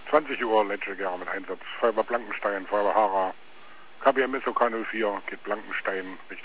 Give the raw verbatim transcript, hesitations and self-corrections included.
zwanzig Uhr letzte Jahre mit Einsatz. Feuerwehr Blankenstein, Feuerwehr Hara. K B M S O K null vier geht Blankenstein Richtung